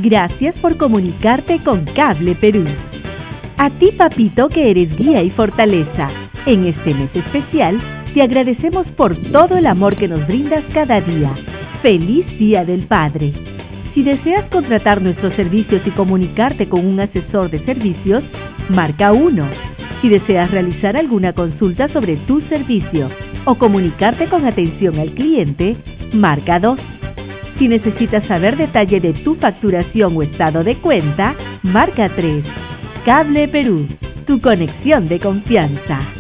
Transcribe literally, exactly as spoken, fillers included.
Gracias por comunicarte con Cable Perú. A ti, papito, que eres guía y fortaleza. En este mes especial, te agradecemos por todo el amor que nos brindas cada día. ¡Feliz Día del Padre! Si deseas contratar nuestros servicios y comunicarte con un asesor de servicios, marca uno. Si deseas realizar alguna consulta sobre tu servicio o comunicarte con atención al cliente, marca dos. Si necesitas saber detalle de tu facturación o estado de cuenta, marca tres. Cable Perú, tu conexión de confianza.